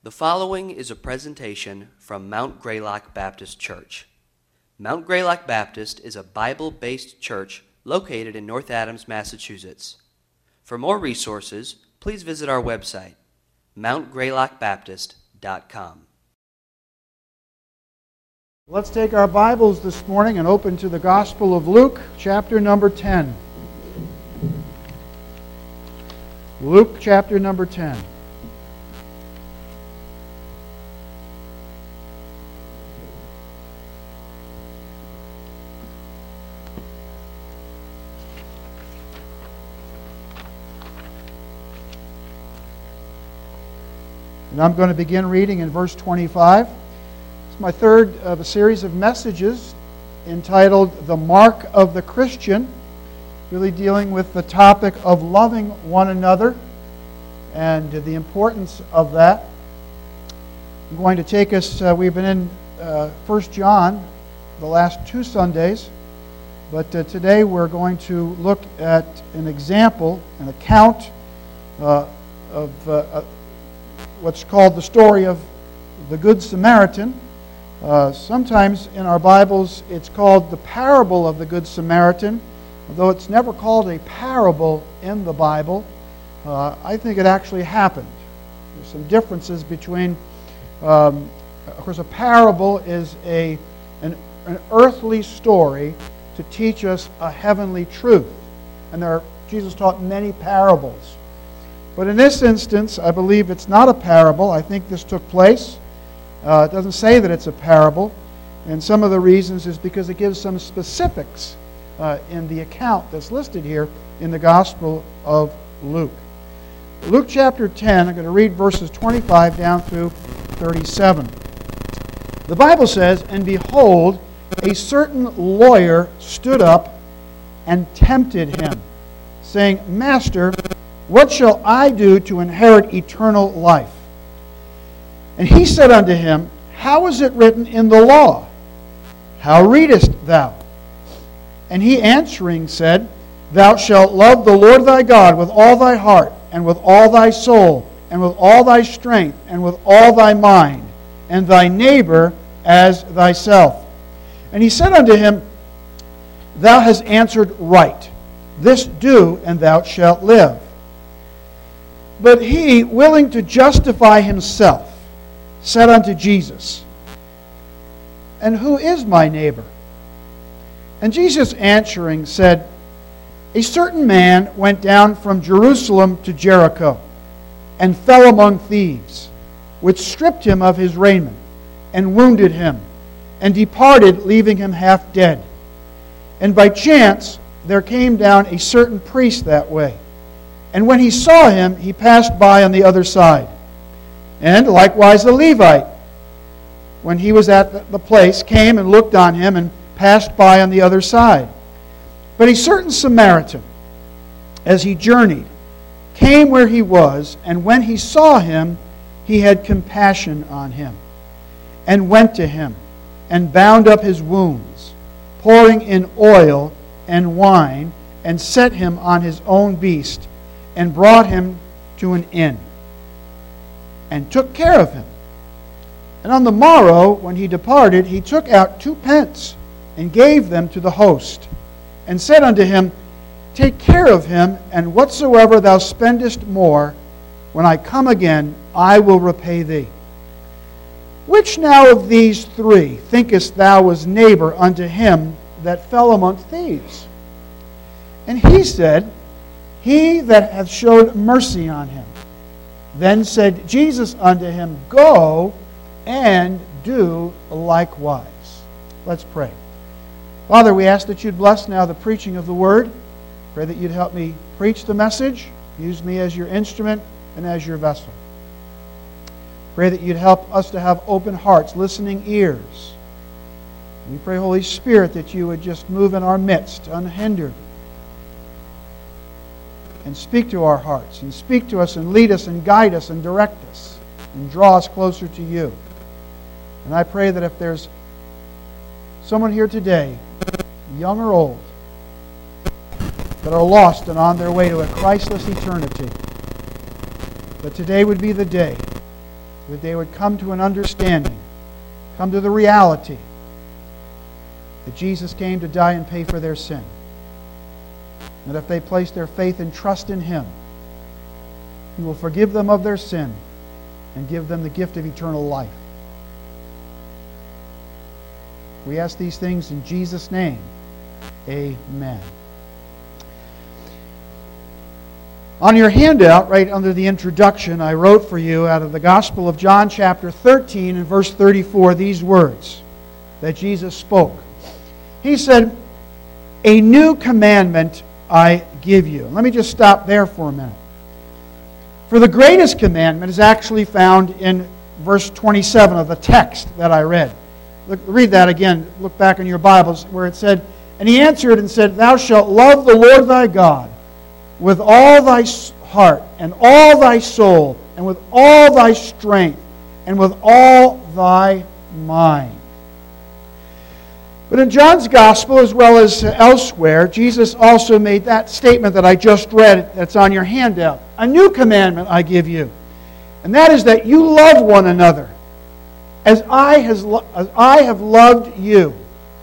The following is a presentation from Mount Greylock Baptist Church. Mount Greylock Baptist is a Bible-based church located in North Adams, Massachusetts. For more resources, please visit our website, mountgreylockbaptist.com. Let's take our Bibles this morning and open to the Gospel of Luke, chapter number 10. Luke, chapter number 10. And I'm going to begin reading in verse 25. It's my third of a series of messages entitled The Mark of the Christian, really dealing with the topic of loving one another and the importance of that. I'm going to take us, we've been in 1 John the last two Sundays, but today we're going to look at an example, an account of what's called the story of the Good Samaritan. Sometimes in our Bibles it's called the parable of the Good Samaritan, although it's never called a parable in the Bible. I think it actually happened. There's some differences between, of course, a parable is an earthly story to teach us a heavenly truth. And Jesus taught many parables. But in this instance, I believe it's not a parable. I think this took place. It doesn't say that it's a parable. And some of the reasons is because it gives some specifics in the account that's listed here in the Gospel of Luke. Luke chapter 10, I'm going to read verses 25 down through 37. The Bible says, "And behold, a certain lawyer stood up and tempted him, saying, Master, what shall I do to inherit eternal life? And he said unto him, How is it written in the law? How readest thou? And he answering said, Thou shalt love the Lord thy God with all thy heart, and with all thy soul, and with all thy strength, and with all thy mind, and thy neighbor as thyself. And he said unto him, Thou hast answered right. This do, and thou shalt live. But he, willing to justify himself, said unto Jesus, And who is my neighbor? And Jesus answering said, A certain man went down from Jerusalem to Jericho, and fell among thieves, which stripped him of his raiment, and wounded him, and departed, leaving him half dead. And by chance there came down a certain priest that way. And when he saw him, he passed by on the other side. And likewise the Levite, when he was at the place, came and looked on him and passed by on the other side. But a certain Samaritan, as he journeyed, came where he was, and when he saw him, he had compassion on him, and went to him, and bound up his wounds, pouring in oil and wine, and set him on his own beast, and brought him to an inn, and took care of him. And on the morrow, when he departed, he took out 2 pence, and gave them to the host, and said unto him, Take care of him, and whatsoever thou spendest more, when I come again, I will repay thee. Which now of these 3 thinkest thou was neighbor unto him that fell among thieves? And he said, He that hath showed mercy on him. Then said Jesus unto him, Go and do likewise." Let's pray. Father, we ask that you'd bless now the preaching of the word. Pray that you'd help me preach the message. Use me as your instrument and as your vessel. Pray that you'd help us to have open hearts, listening ears. We pray, Holy Spirit, that you would just move in our midst unhindered, and speak to our hearts, and speak to us, and lead us, and guide us, and direct us, and draw us closer to you. And I pray that if there's someone here today, young or old, that are lost and on their way to a Christless eternity, that today would be the day that they would come to an understanding, come to the reality that Jesus came to die and pay for their sin. And if they place their faith and trust in Him, He will forgive them of their sin and give them the gift of eternal life. We ask these things in Jesus' name. Amen. On your handout, right under the introduction, I wrote for you out of the Gospel of John chapter 13 and verse 34 these words that Jesus spoke. He said, "A new commandment I give you." Let me just stop there for a minute. For the greatest commandment is actually found in verse 27 of the text that I read. Read that again. Look back in your Bibles where it said, "And he answered and said, Thou shalt love the Lord thy God with all thy heart and all thy soul and with all thy strength and with all thy mind." But in John's Gospel, as well as elsewhere, Jesus also made that statement that I just read that's on your handout. "A new commandment I give you, and that is that you love one another as I have loved you,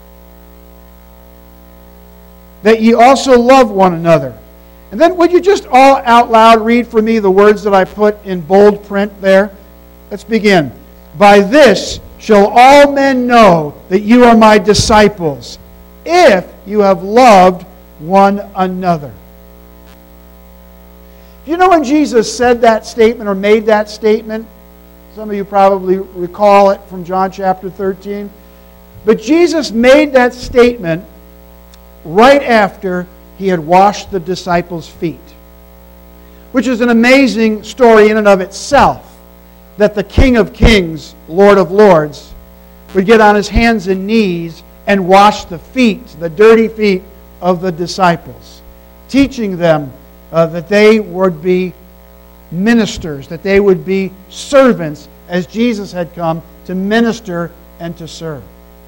that ye also love one another." And then would you just all out loud read for me the words that I put in bold print there? Let's begin. "By this shall all men know that you are my disciples, if you have loved one another." Do you know when Jesus said that statement or made that statement? Some of you probably recall it from John chapter 13. But Jesus made that statement right after He had washed the disciples' feet, which is an amazing story in and of itself, that the King of Kings, Lord of Lords, would get on His hands and knees and wash the feet, the dirty feet of the disciples, teaching them that they would be ministers, that they would be servants, as Jesus had come to minister and to serve.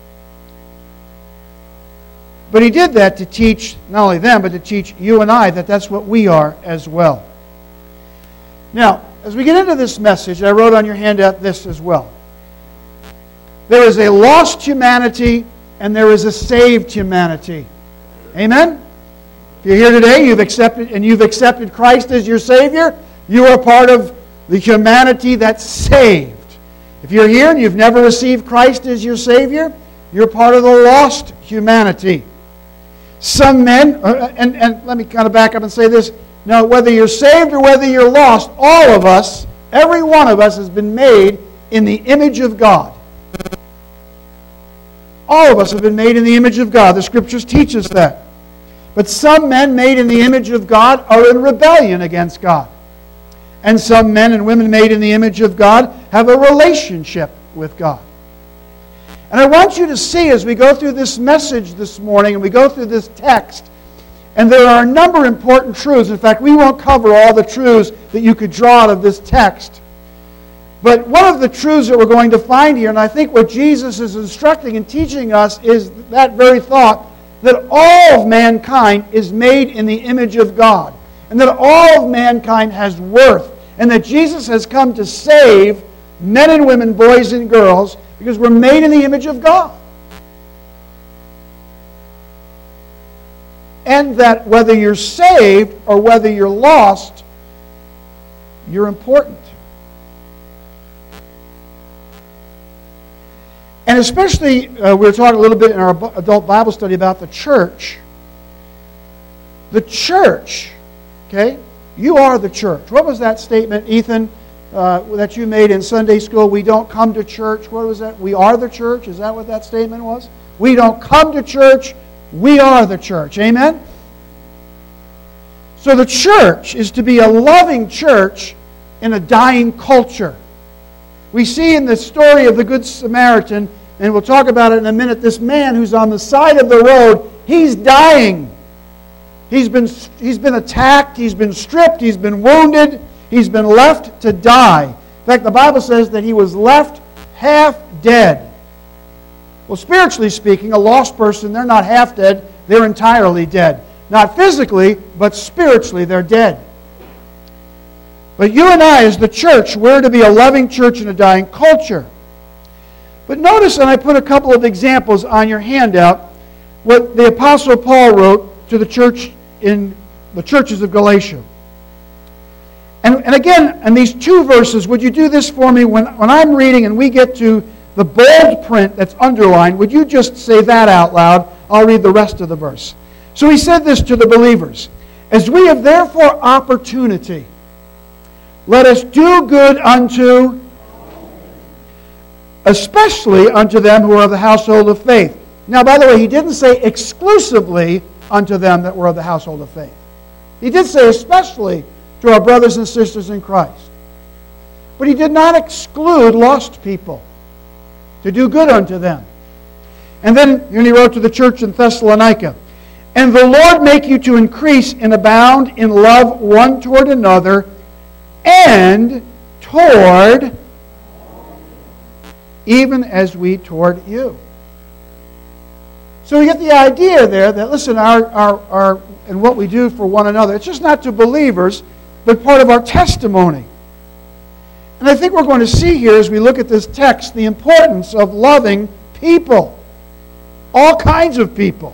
But He did that to teach not only them, but to teach you and I that that's what we are as well. Now, as we get into this message, I wrote on your handout this as well. There is a lost humanity and there is a saved humanity. Amen? If you're here today, you've accepted Christ as your Savior, you are part of the humanity that's saved. If you're here and you've never received Christ as your Savior, you're part of the lost humanity. Some men, and let me kind of back up and say this. Now, whether you're saved or whether you're lost, all of us, every one of us has been made in the image of God. All of us have been made in the image of God. The Scriptures teach us that. But some men made in the image of God are in rebellion against God. And some men and women made in the image of God have a relationship with God. And I want you to see as we go through this message this morning and we go through this text, and there are a number of important truths. In fact, we won't cover all the truths that you could draw out of this text. But one of the truths that we're going to find here, and I think what Jesus is instructing and teaching us, is that very thought that all of mankind is made in the image of God, and that all of mankind has worth, and that Jesus has come to save men and women, boys and girls, because we're made in the image of God. And that whether you're saved or whether you're lost, you're important. And especially, we were talking a little bit in our adult Bible study about the church. The church, okay? You are the church. What was that statement, Ethan, that you made in Sunday school? We don't come to church. What was that? We are the church. Is that what that statement was? We don't come to church. We are the church. Amen? So the church is to be a loving church in a dying culture. We see in the story of the Good Samaritan, and we'll talk about it in a minute, this man who's on the side of the road, he's dying. He's been attacked, he's been stripped, he's been wounded, he's been left to die. In fact, the Bible says that he was left half dead. Well, spiritually speaking, a lost person, they're not half dead, they're entirely dead. Not physically, but spiritually, they're dead. But you and I, as the church, we're to be a loving church in a dying culture. But notice, and I put a couple of examples on your handout, what the Apostle Paul wrote to the church in the churches of Galatia. And again, in these two verses, would you do this for me? When I'm reading and we get to the bold print that's underlined, would you just say that out loud? I'll read the rest of the verse. So he said this to the believers. As we have therefore opportunity, let us do good unto, especially unto them who are of the household of faith. Now, by the way, he didn't say exclusively unto them that were of the household of faith. He did say especially to our brothers and sisters in Christ. But he did not exclude lost people to do good unto them. And then he wrote to the church in Thessalonica, and the Lord make you to increase and abound in love one toward another and toward, even as we toward you. So we get the idea there that, listen, our and what we do for one another, it's just not to believers, but part of our testimony. And I think we're going to see here as we look at this text the importance of loving people. All kinds of people.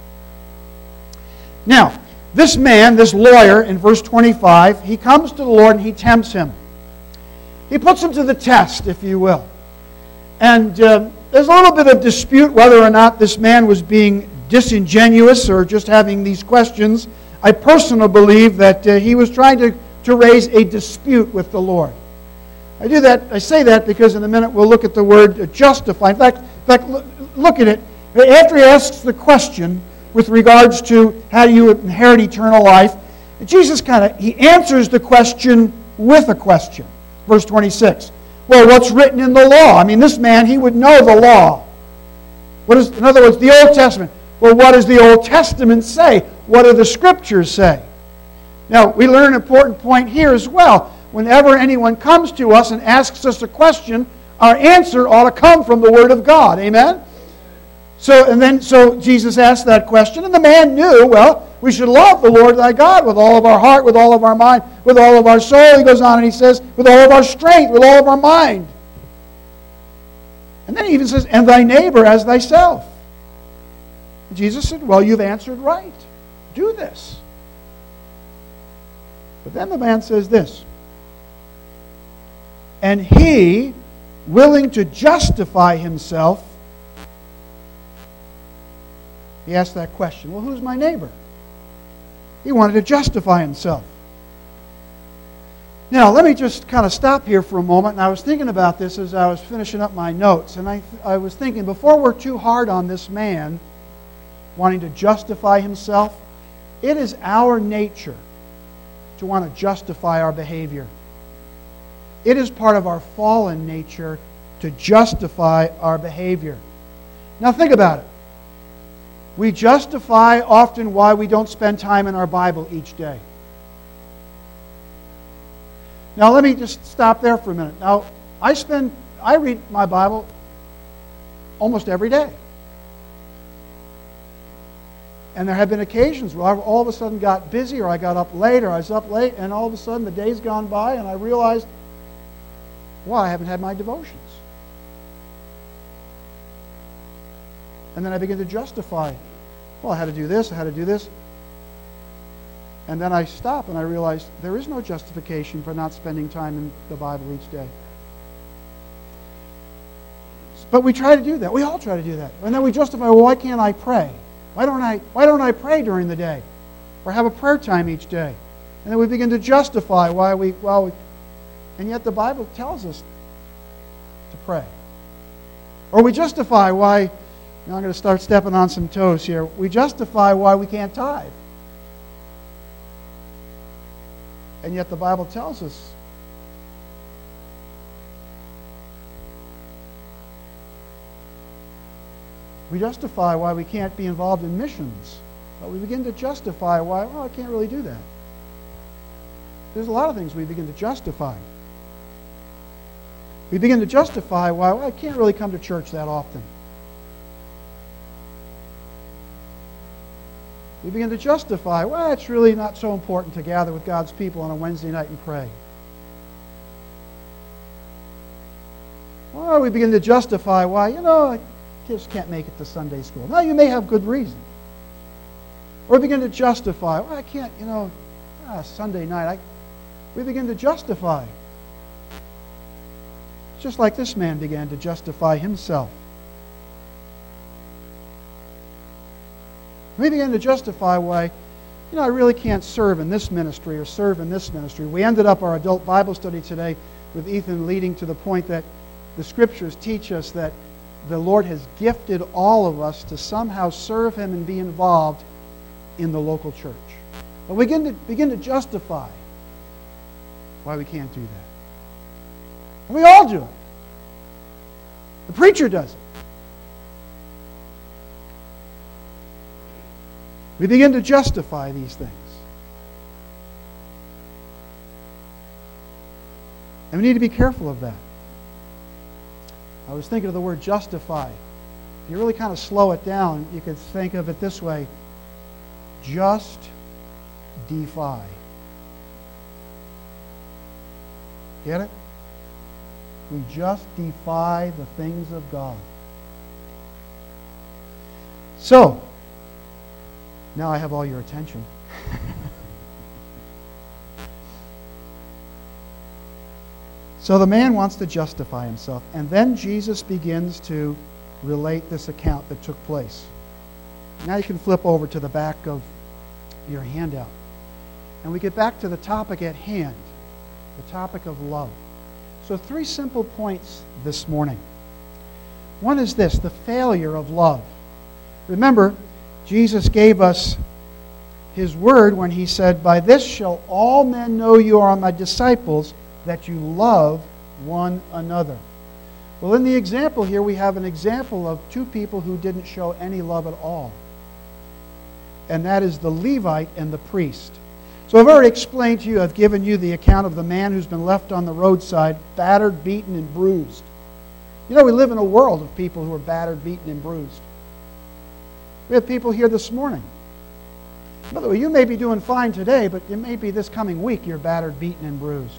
Now, this man, this lawyer, in verse 25, he comes to the Lord and he tempts him. He puts him to the test, if you will. And there's a little bit of dispute whether or not this man was being disingenuous or just having these questions. I personally believe that he was trying to raise a dispute with the Lord. I say that because in a minute we'll look at the word justify. In fact, look at it. After he asks the question with regards to how do you inherit eternal life, Jesus he answers the question with a question. Verse 26. Well, what's written in the law? I mean, this man, he would know the law. In other words, the Old Testament. Well, what does the Old Testament say? What do the Scriptures say? Now, we learn an important point here as well. Whenever anyone comes to us and asks us a question, our answer ought to come from the Word of God. Amen? So Jesus asked that question, and the man knew, well, we should love the Lord thy God with all of our heart, with all of our mind, with all of our soul. He goes on and he says, with all of our strength, with all of our mind. And then he even says, and thy neighbor as thyself. Jesus said, well, you've answered right. Do this. But then the man says this, and he, willing to justify himself, he asked that question, well, who's my neighbor? He wanted to justify himself. Now, let me just kind of stop here for a moment. And I was thinking about this as I was finishing up my notes. And I was thinking, before we're too hard on this man wanting to justify himself, it is our nature to want to justify our behavior. It is part of our fallen nature to justify our behavior. Now, think about it. We justify often why we don't spend time in our Bible each day. Now, let me just stop there for a minute. Now, I read my Bible almost every day. And there have been occasions where I all of a sudden got busy, or I got up late, or I was up late, and all of a sudden the day's gone by, and I realized, well, I haven't had my devotions. And then I begin to justify, well, I had to do this, I had to do this. And then I stop and I realize there is no justification for not spending time in the Bible each day. But we try to do that. We all try to do that. And then we justify, well, why can't I pray? Why don't I pray during the day? Or have a prayer time each day? And then we begin to justify and yet the Bible tells us to pray. Or we justify why, now I'm going to start stepping on some toes here. We justify why we can't tithe. And yet the Bible tells us we justify why we can't be involved in missions. But we begin to justify why, well, I can't really do that. There's a lot of things we begin to justify. We begin to justify why, well, I can't really come to church that often. We begin to justify, well, it's really not so important to gather with God's people on a Wednesday night and pray. Or we begin to justify why, I just can't make it to Sunday school. Now, you may have good reason. Or we begin to justify, I can't, Sunday night. We begin to justify. Just like this man began to justify himself. We began to justify why, I really can't serve in this ministry or serve in this ministry. We ended up our adult Bible study today with Ethan leading to the point that the Scriptures teach us that the Lord has gifted all of us to somehow serve Him and be involved in the local church. But we begin to justify why we can't do that. And we all do it. The preacher does it. We begin to justify these things. And we need to be careful of that. I was thinking of the word justify. If you really kind of slow it down, you could think of it this way. Just defy. Get it? We just defy the things of God. So, now I have all your attention. So the man wants to justify himself. And then Jesus begins to relate this account that took place. Now you can flip over to the back of your handout. And we get back to the topic at hand, the topic of love. So 3 simple points this morning. One is this, the failure of love. Remember, Jesus gave us His word when He said, "By this shall all men know you are my disciples, that you love one another." Well, in the example here, we have an example of 2 people who didn't show any love at all. And that is the Levite and the priest. So I've already explained to you, I've given you the account of the man who's been left on the roadside, battered, beaten, and bruised. We live in a world of people who are battered, beaten, and bruised. We have people here this morning. By the way, you may be doing fine today, but it may be this coming week you're battered, beaten, and bruised.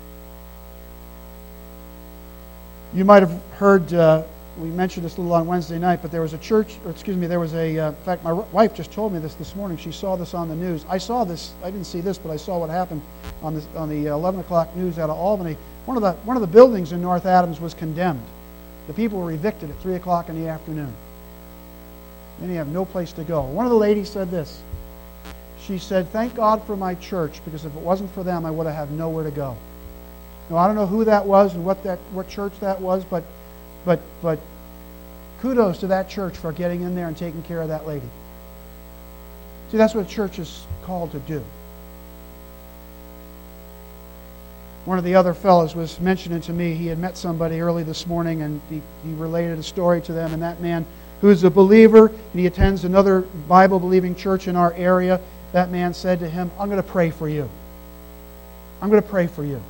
You might have heard, we mentioned this a little on Wednesday night, but there was a church, in fact, my wife just told me this morning. She saw this on the news. I saw this, I didn't see this, but I saw what happened on the 11 o'clock news out of Albany. One of the buildings in North Adams was condemned. The people were evicted at 3 o'clock in the afternoon. Then you have no place to go. One of the ladies said this. She said, "Thank God for my church, because if it wasn't for them, I would have had nowhere to go." Now, I don't know who that was and what church that was, but kudos to that church for getting in there and taking care of that lady. See, that's what a church is called to do. One of the other fellows was mentioning to me, he had met somebody early this morning, and he related a story to them, and that man, who's a believer, and he attends another Bible-believing church in our area, that man said to him, "I'm going to pray for you. I'm going to pray for you."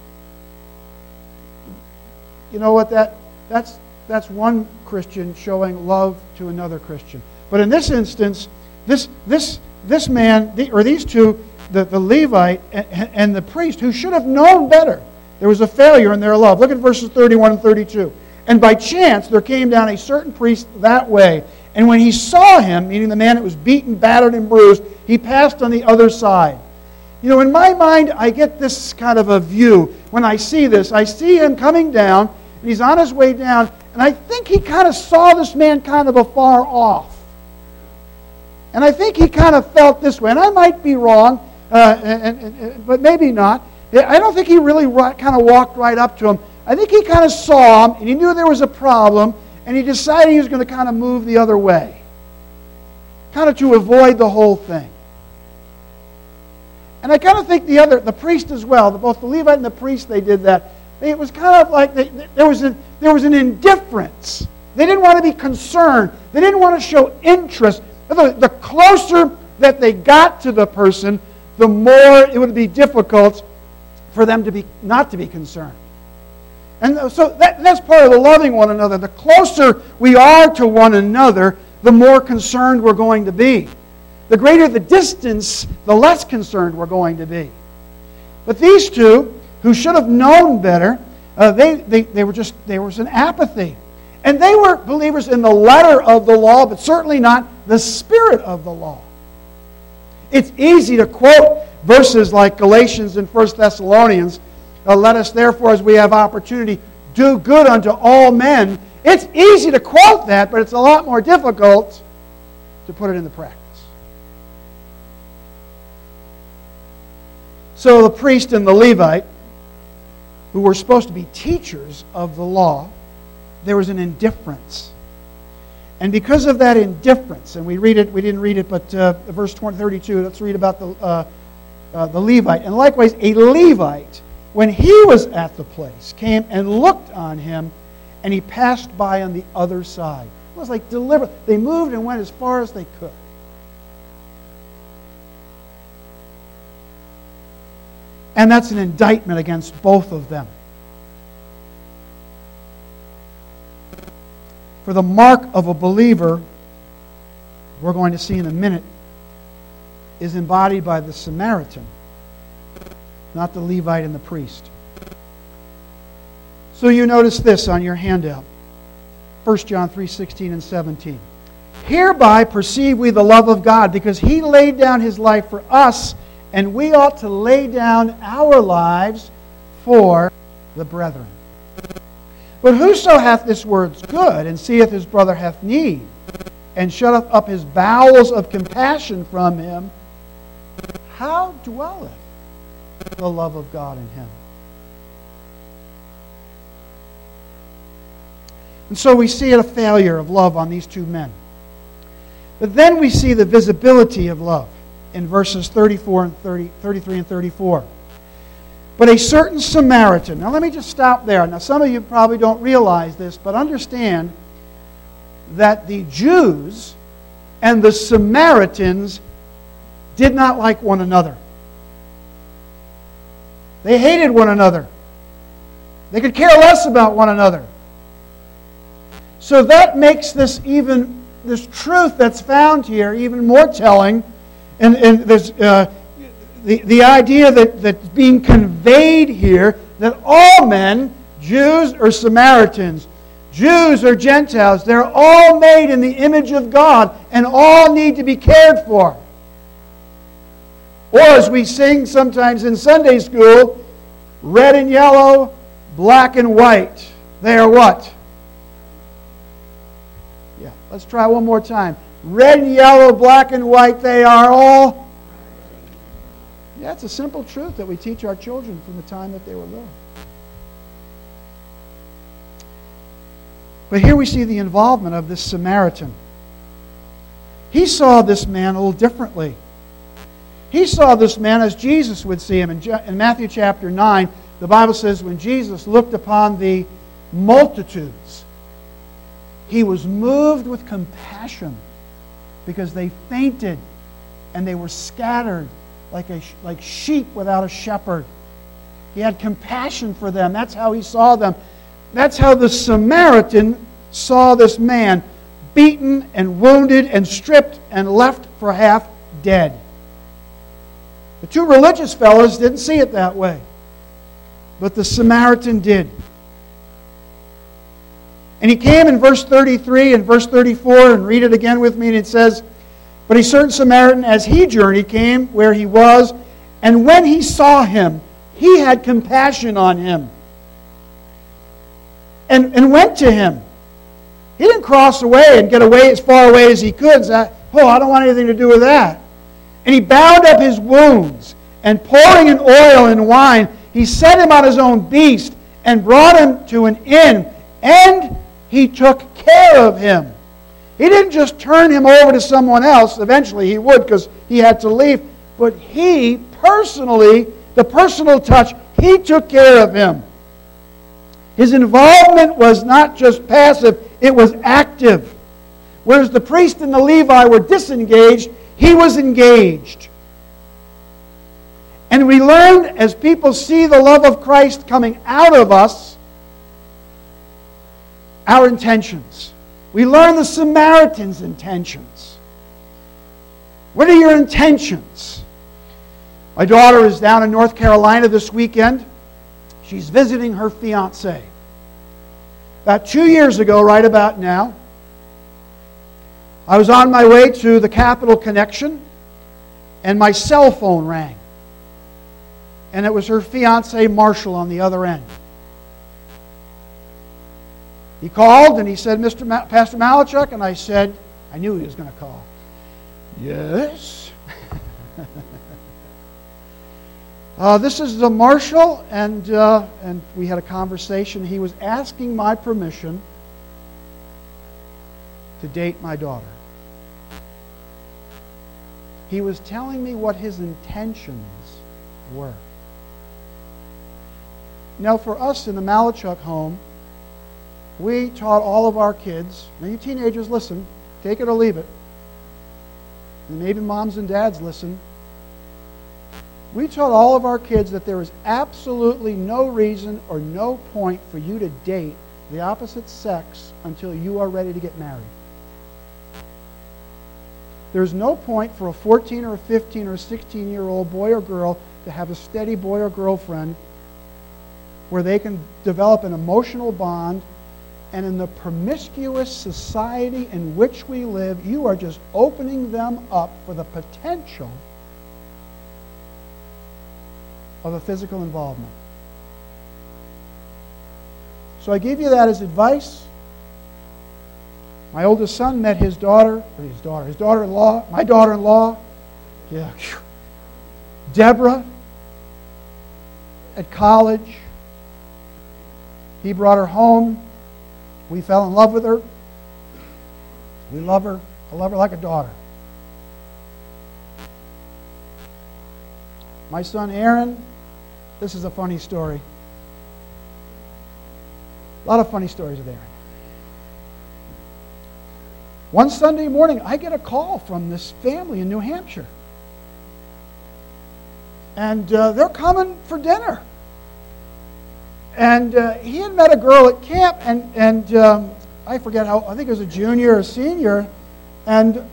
You know what? That's one Christian showing love to another Christian. But in this instance, this man, or these two, the Levite and the priest, who should have known better, there was a failure in their love. Look at verses 31 and 32. "And by chance there came down a certain priest that way, and when he saw him," meaning the man that was beaten, battered, and bruised, "he passed on the other side." In my mind, I get this kind of a view. When I see this, I see him coming down, and he's on his way down, and I think he kind of saw this man kind of afar off. And I think he kind of felt this way, and I might be wrong, but maybe not. I don't think he really kind of walked right up to him. I think he kind of saw him, and he knew there was a problem, and he decided he was going to kind of move the other way, kind of to avoid the whole thing. And I kind of think the priest as well, both the Levite and the priest, they did that. It was kind of like there was an indifference. They didn't want to be concerned. They didn't want to show interest. The closer that they got to the person, the more it would be difficult for them to not to be concerned. And so that's part of the loving one another. The closer we are to one another, the more concerned we're going to be. The greater the distance, the less concerned we're going to be. But these two, who should have known better, There was an apathy. And they were believers in the letter of the law, but certainly not the spirit of the law. It's easy to quote verses like Galatians and 1 Thessalonians, let us therefore, as we have opportunity, do good unto all men. It's easy to quote that, but it's a lot more difficult to put it into practice. So the priest and the Levite, who were supposed to be teachers of the law, there was an indifference. And because of that indifference, and we didn't read it, but verse 32, let's read about the Levite. And likewise, a Levite, when he was at the place, came and looked on him, and he passed by on the other side. It was like deliberate. They moved and went as far as they could. And that's an indictment against both of them. For the mark of a believer, we're going to see in a minute, is embodied by the Samaritan, not the Levite and the priest. So you notice this on your handout. 1 John 3:16 and 17. Hereby perceive we the love of God, because He laid down His life for us, and we ought to lay down our lives for the brethren. But whoso hath this word's good, and seeth his brother hath need, and shutteth up his bowels of compassion from him, how dwelleth the love of God in him? And so we see a failure of love on these two men. But then we see the visibility of love in verses 33 and 34. But a certain Samaritan. Now let me just stop there. Now some of you probably don't realize this, but understand that the Jews and the Samaritans did not like one another. They hated one another. They could care less about one another. So that makes this truth that's found here even more telling. And there's the idea that's being conveyed here that all men, Jews or Samaritans, Jews or Gentiles, they're all made in the image of God and all need to be cared for. Or as we sing sometimes in Sunday school, red and yellow, black and white. They are what? Yeah, let's try one more time. Red and yellow, black and white, they are all. Yeah, it's a simple truth that we teach our children from the time that they were little. But here we see the involvement of this Samaritan. He saw this man a little differently. He saw this man as Jesus would see him. In Matthew chapter 9, the Bible says when Jesus looked upon the multitudes, He was moved with compassion because they fainted and they were scattered like sheep without a shepherd. He had compassion for them. That's how He saw them. That's how the Samaritan saw this man, beaten and wounded and stripped and left for half dead. The two religious fellows didn't see it that way, but the Samaritan did. And he came in verse 33 and verse 34, and read it again with me, and it says, But a certain Samaritan, as he journeyed, came where he was, and when he saw him, he had compassion on him, and went to him. He didn't cross away and get away as far away as he could and say, I don't want anything to do with that. And he bound up his wounds, and pouring in oil and wine, he set him on his own beast, and brought him to an inn, and he took care of him. He didn't just turn him over to someone else. Eventually he would, because he had to leave. But he personally, the personal touch, he took care of him. His involvement was not just passive, it was active. Whereas the priest and the Levi were disengaged, he was engaged. And we learn, as people see the love of Christ coming out of us, our intentions. We learn the Samaritan's intentions. What are your intentions? My daughter is down in North Carolina this weekend. She's visiting her fiancé. About 2 years ago, right about now, I was on my way to the Capital Connection, and my cell phone rang. And it was her fiancé, Marshall, on the other end. He called and he said, Pastor Malachuk, and I said, I knew he was going to call. Yes? This is the Marshall, and we had a conversation. He was asking my permission to date my daughter. He was telling me what his intentions were. Now, for us in the Malachuk home, we taught all of our kids, now you teenagers listen, take it or leave it, and maybe moms and dads listen, we taught all of our kids that there is absolutely no reason or no point for you to date the opposite sex until you are ready to get married. There's no point for a 14 or a 15 or a 16-year-old boy or girl to have a steady boy or girlfriend where they can develop an emotional bond. And in the promiscuous society in which we live, you are just opening them up for the potential of a physical involvement. So I give you that as advice. My oldest son met his daughter-in-law, my daughter-in-law, Deborah, at college. He brought her home. We fell in love with her. We love her. I love her like a daughter. My son Aaron, this is a funny story. A lot of funny stories with Aaron. One Sunday morning, I get a call from this family in New Hampshire. And they're coming for dinner. And he had met a girl at camp, and I forget how, I think it was a junior or a senior, and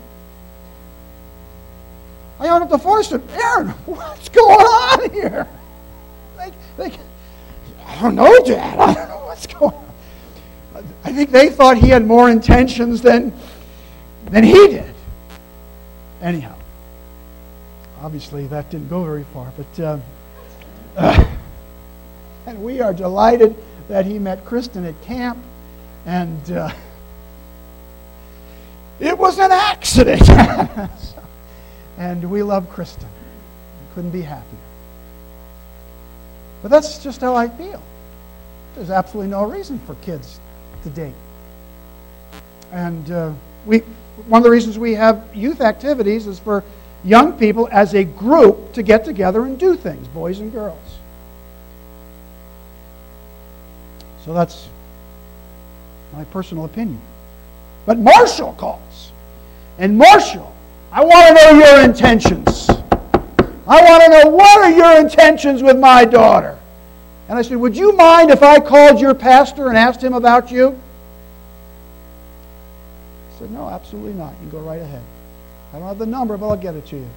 I hung up the phone and said, Aaron, what's going on here? I don't know, Dad. I don't know what's going on. I think they thought he had more intentions than he did. Anyhow, obviously that didn't go very far, but and we are delighted that he met Kristen at camp, and it was an accident. And we love Kristen. Couldn't be happier. But that's just how I feel. There's absolutely no reason for kids to date. And one of the reasons we have youth activities is for young people as a group to get together and do things, boys and girls. So that's my personal opinion. But Marshall calls. And Marshall, I want to know your intentions. I want to know, what are your intentions with my daughter? And I said, would you mind if I called your pastor and asked him about you? He said, no, absolutely not. You can go right ahead. I don't have the number, but I'll get it to you.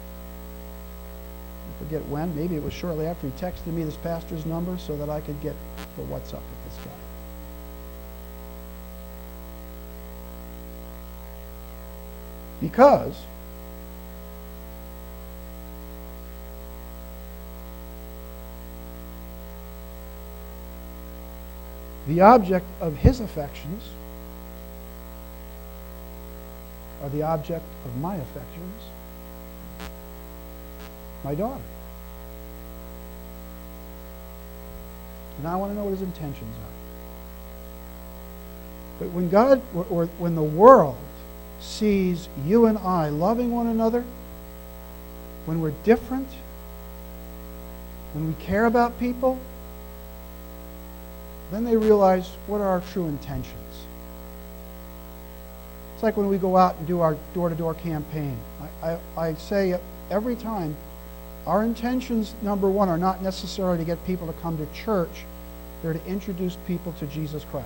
I forget when. Maybe it was shortly after he texted me this pastor's number so that I could get the what's up with this guy. Because the object of his affections are the object of my affections, my daughter. And I want to know what his intentions are. But when God, or when the world sees you and I loving one another, when we're different, when we care about people, then they realize what are our true intentions. It's like when we go out and do our door-to-door campaign. I say every time, our intentions, number one, are not necessarily to get people to come to church. They're to introduce people to Jesus Christ.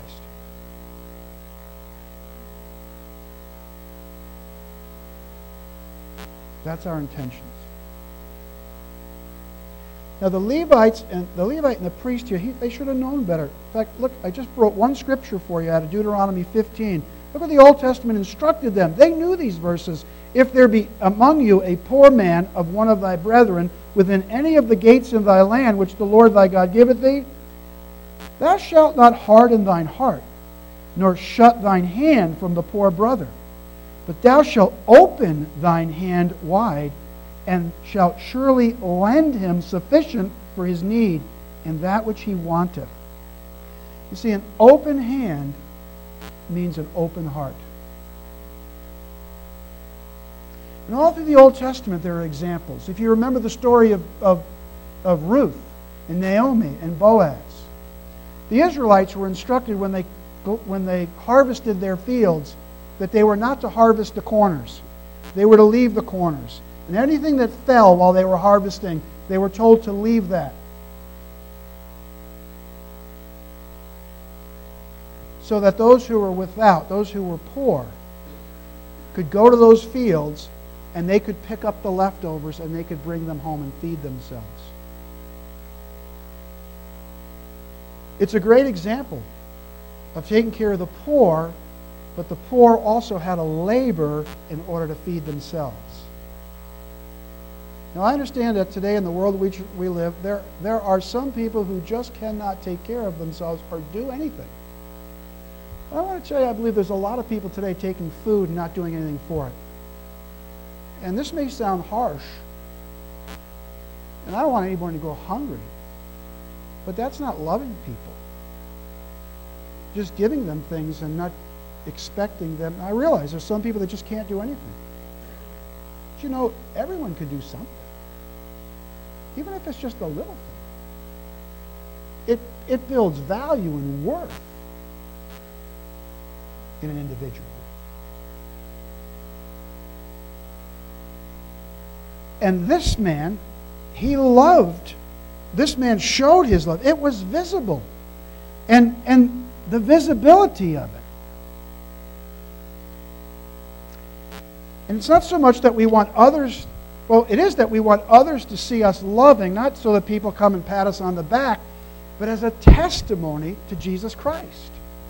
That's our intentions. Now the Levite and the priest here, they should have known better. In fact, look, I just brought one scripture for you out of Deuteronomy 15. Look what the Old Testament instructed them. They knew these verses. If there be among you a poor man of one of thy brethren within any of the gates of thy land which the Lord thy God giveth thee, thou shalt not harden thine heart, nor shut thine hand from the poor brother. But thou shalt open thine hand wide, and shalt surely lend him sufficient for his need, and that which he wanteth. You see, an open hand means an open heart. And all through the Old Testament there are examples. If you remember the story of Ruth and Naomi and Boaz, the Israelites were instructed when they harvested their fields that they were not to harvest the corners. They were to leave the corners. And anything that fell while they were harvesting, they were told to leave that. So that those who were without, those who were poor, could go to those fields and they could pick up the leftovers and they could bring them home and feed themselves. It's a great example of taking care of the poor, but the poor also had to labor in order to feed themselves. Now, I understand that today in the world in which we live, there are some people who just cannot take care of themselves or do anything. I want to tell you, I believe there's a lot of people today taking food and not doing anything for it. And this may sound harsh, and I don't want anyone to go hungry, but that's not loving people. Just giving them things and not expecting them. I realize there's some people that just can't do anything. But you know, everyone could do something. Even if it's just a little thing. It builds value and worth in an individual. And this man, he loved. This man showed his love. It was visible. And the visibility of it. And it's not so much that we want others, well, it is that we want others to see us loving, not so that people come and pat us on the back, but as a testimony to Jesus Christ.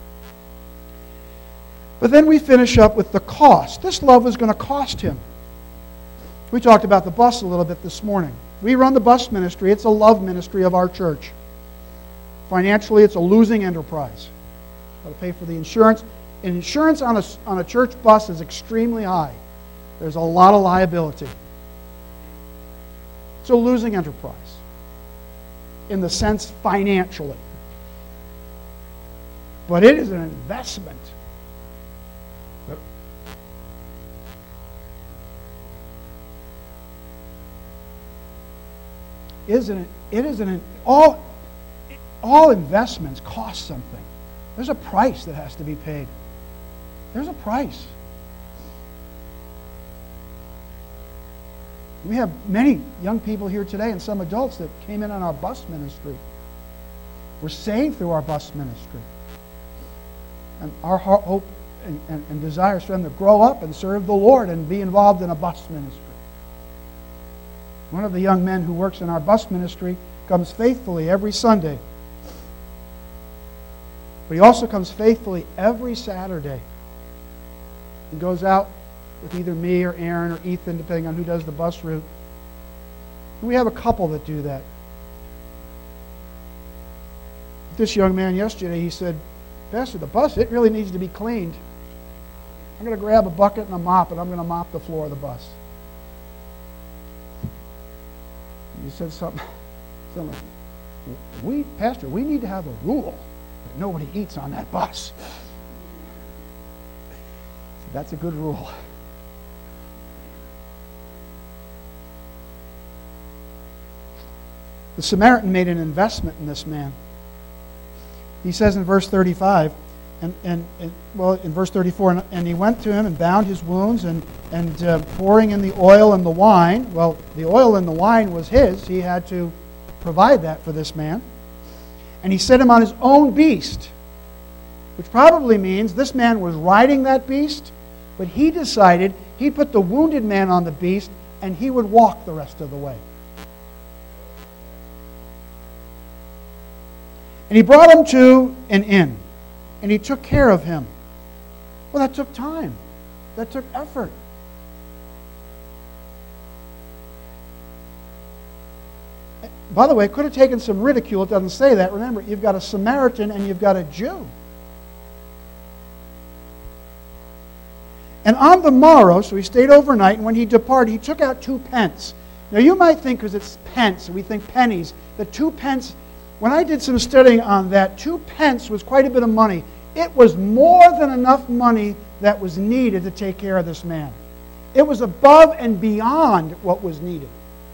But then we finish up with the cost. This love was going to cost him. We talked about the bus a little bit this morning. We run the bus ministry. It's a love ministry of our church. Financially, it's a losing enterprise. Got to pay for the insurance. And insurance on a church bus is extremely high. There's a lot of liability. It's a losing enterprise in the sense financially. But it is an investment. All investments cost something. There's a price that has to be paid. There's a price. We have many young people here today and some adults that came in on our bus ministry. We're saved through our bus ministry. And our hope and desire is for them to grow up and serve the Lord and be involved in a bus ministry. One of the young men who works in our bus ministry comes faithfully every Sunday. But he also comes faithfully every Saturday. He goes out with either me or Aaron or Ethan, depending on who does the bus route. And we have a couple that do that. This young man yesterday, he said, "Pastor, the bus, it really needs to be cleaned. I'm going to grab a bucket and a mop, and I'm going to mop the floor of the bus." He said something like, "Pastor, we need to have a rule that nobody eats on that bus." That's a good rule. The Samaritan made an investment in this man. He says in verse 35, in verse 34, and he went to him and bound his wounds and pouring in the oil and the wine. Well, the oil and the wine was his. He had to provide that for this man. And he set him on his own beast, which probably means this man was riding that beast, but he decided he'd put the wounded man on the beast and he would walk the rest of the way. And he brought him to an inn, and he took care of him. Well, that took time. That took effort. By the way, it could have taken some ridicule. It doesn't say that. Remember, you've got a Samaritan and you've got a Jew. And on the morrow, so he stayed overnight, and when he departed, he took out 2 pence. Now, you might think, because it's pence, and we think pennies, that 2 pence, when I did some studying on that, 2 pence was quite a bit of money. It was more than enough money that was needed to take care of this man. It was above and beyond what was needed.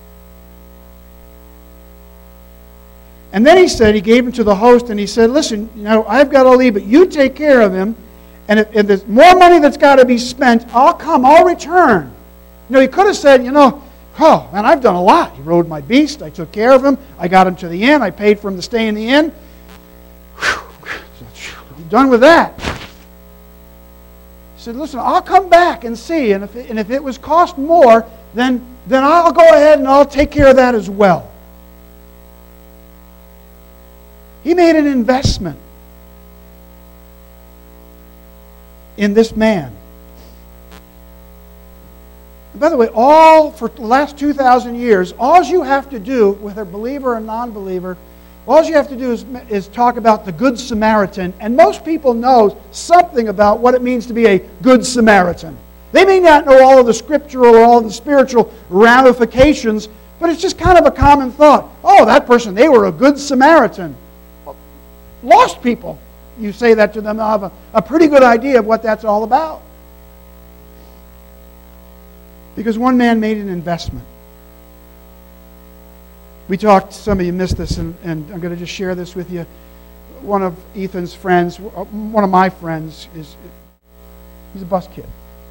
And then he said, he gave him to the host, and he said, listen, I've got to leave, but you take care of him. And if there's more money that's got to be spent, I'll return. He could have said, oh, man, I've done a lot. He rode my beast. I took care of him. I got him to the inn. I paid for him to stay in the inn. I'm done with that. He said, listen, I'll come back and see. And if it was cost more, then I'll go ahead and I'll take care of that as well. He made an investment in this man. And by the way, for the last 2,000 years, all you have to do, whether believer or non-believer, all you have to do is talk about the Good Samaritan, and most people know something about what it means to be a Good Samaritan. They may not know all of the scriptural or all of the spiritual ramifications, but it's just kind of a common thought. Oh, that person, they were a Good Samaritan. Well, lost people, you say that to them, they'll have a pretty good idea of what that's all about. Because one man made an investment. We talked, some of you missed this, and I'm going to just share this with you. One of Ethan's friends, one of my friends, he's a bus kid.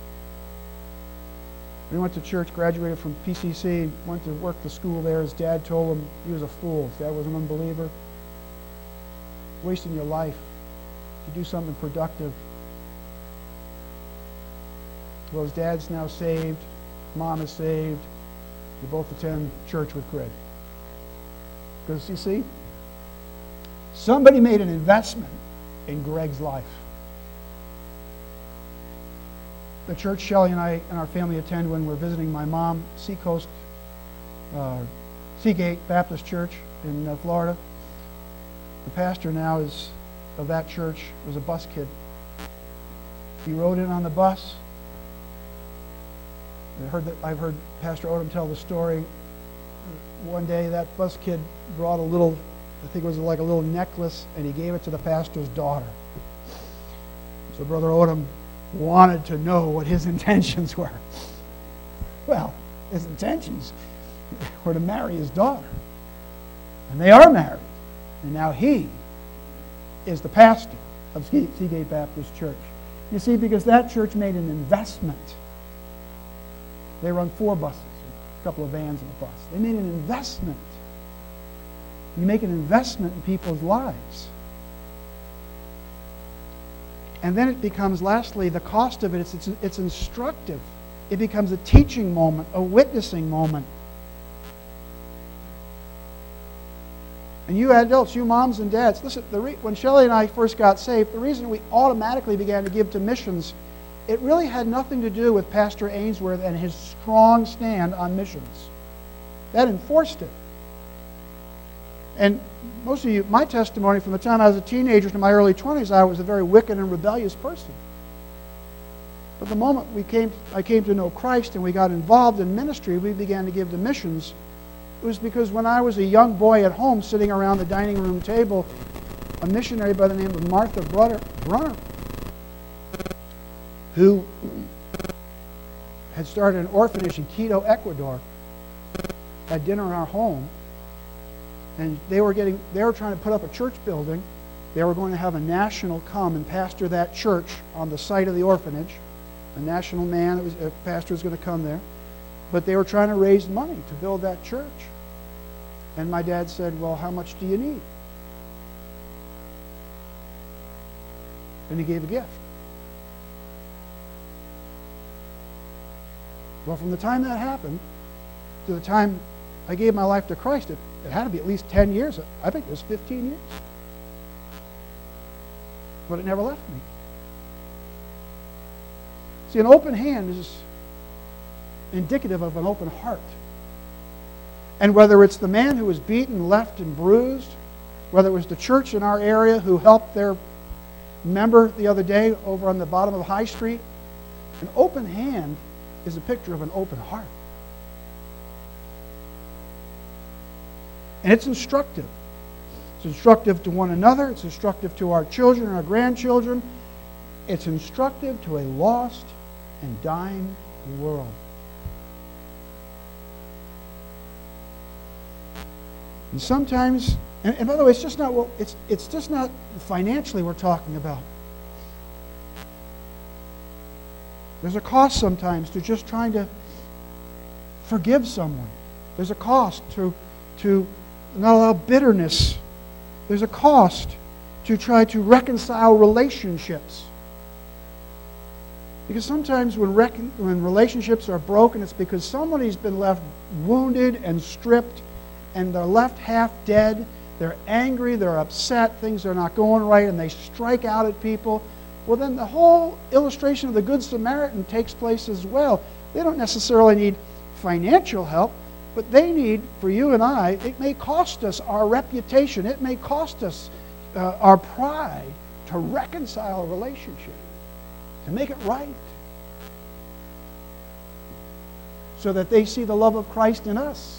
He went to church, graduated from PCC, went to work the school there. His dad told him he was a fool. His dad was an unbeliever. Wasting your life to do something productive. Well, his dad's now saved. Mom is saved. They both attend church with Greg. Because, you see, somebody made an investment in Greg's life. The church Shelley and I and our family attend when we're visiting my mom, Seagate Baptist Church in Florida. The pastor now of that church was a bus kid. He rode in on the bus. I've heard Pastor Odom tell the story. One day that bus kid brought I think it was like a little necklace, and he gave it to the pastor's daughter. So Brother Odom wanted to know what his intentions were. Well, his intentions were to marry his daughter. And they are married. And now he is the pastor of Seagate Baptist Church. You see, because that church made an investment. They run 4 buses, a couple of vans and a bus. They made an investment. You make an investment in people's lives. And then it becomes, lastly, the cost of it, it's instructive. It becomes a teaching moment, a witnessing moment. And you adults, you moms and dads, listen, when Shelley and I first got saved, the reason we automatically began to give to missions, it really had nothing to do with Pastor Ainsworth and his strong stand on missions. That enforced it. And most of you, my testimony from the time I was a teenager to my early 20s, I was a very wicked and rebellious person. But the moment I came to know Christ and we got involved in ministry, we began to give to missions. It was because when I was a young boy at home sitting around the dining room table, a missionary by the name of Martha Brunner, who had started an orphanage in Quito, Ecuador, had dinner in our home. And they were trying to put up a church building. They were going to have a national come and pastor that church on the site of the orphanage. A national man, a pastor was going to come there. But they were trying to raise money to build that church. And my dad said, well, how much do you need? And he gave a gift. Well, from the time that happened to the time I gave my life to Christ, it had to be at least 10 years. I think it was 15 years. but it never left me. See, an open hand is indicative of an open heart. And whether it's the man who was beaten, left, and bruised, whether it was the church in our area who helped their member the other day over on the bottom of High Street, an open hand is a picture of an open heart. And it's instructive. It's instructive to one another. It's instructive to our children and our grandchildren. It's instructive to a lost and dying world. And sometimes, and by the way, it's just not financially we're talking about. There's a cost sometimes to just trying to forgive someone. There's a cost to not allow bitterness. There's a cost to try to reconcile relationships. Because sometimes when relationships are broken, it's because somebody's been left wounded and stripped, and they're left half dead. They're angry, they're upset, things are not going right, and they strike out at people. Well, then the whole illustration of the Good Samaritan takes place as well. They don't necessarily need financial help, but they need, for you and I, it may cost us our reputation. It may cost us our pride to reconcile a relationship, to make it right, so that they see the love of Christ in us.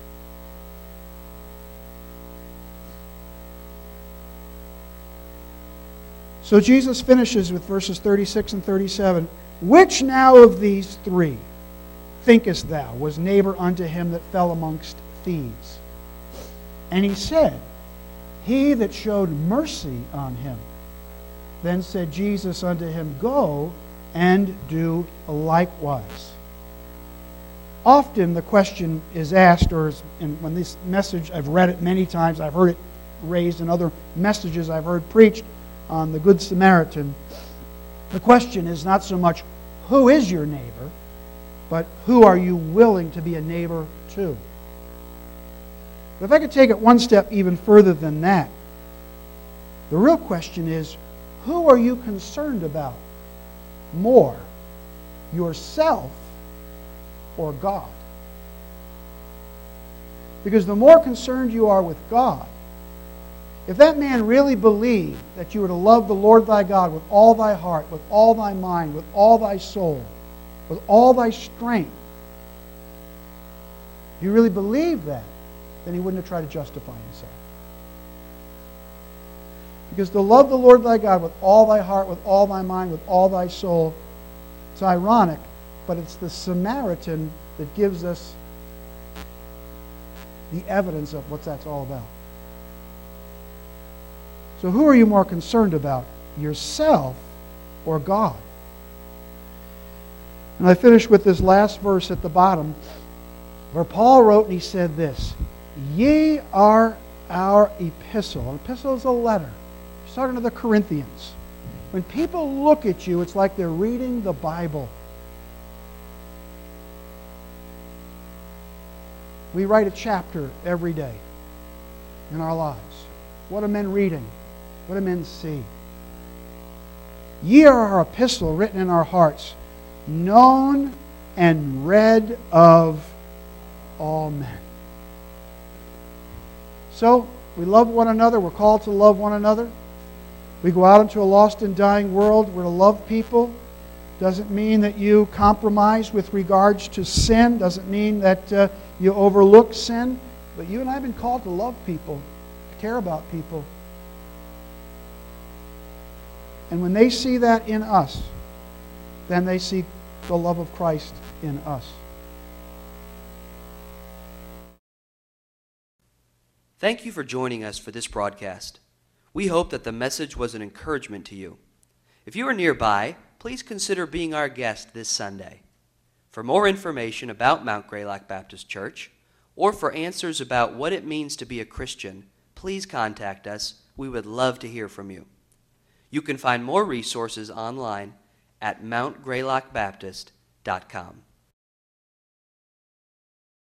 So Jesus finishes with verses 36 and 37. Which now of these three, thinkest thou, was neighbor unto him that fell amongst thieves? And he said, He that showed mercy on him. Then said Jesus unto him, Go and do likewise. Often the question is asked, and when this message, I've read it many times, I've heard it raised in other messages I've heard preached on the Good Samaritan. The question is not so much who is your neighbor, but who are you willing to be a neighbor to? But if I could take it one step even further than that, the real question is, who are you concerned about more, yourself or God? Because the more concerned you are with God, if that man really believed that you were to love the Lord thy God with all thy heart, with all thy mind, with all thy soul, with all thy strength, if you really believed that, then he wouldn't have tried to justify himself. Because to love the Lord thy God with all thy heart, with all thy mind, with all thy soul, it's ironic, but it's the Samaritan that gives us the evidence of what that's all about. So who are you more concerned about, yourself or God? And I finish with this last verse at the bottom, where Paul wrote and he said this, Ye are our epistle. An epistle is a letter. He's talking to the Corinthians. When people look at you, it's like they're reading the Bible. We write a chapter every day in our lives. What are men reading? What do men see? Ye are our epistle written in our hearts, known and read of all men. So, we love one another. We're called to love one another. We go out into a lost and dying world. We're to love people. Doesn't mean that you compromise with regards to sin. Doesn't mean that you overlook sin. But you and I have been called to love people, to care about people. And when they see that in us, then they see the love of Christ in us. Thank you for joining us for this broadcast. We hope that the message was an encouragement to you. If you are nearby, please consider being our guest this Sunday. For more information about Mount Greylock Baptist Church, or for answers about what it means to be a Christian, please contact us. We would love to hear from you. You can find more resources online at mountgreylockbaptist.com.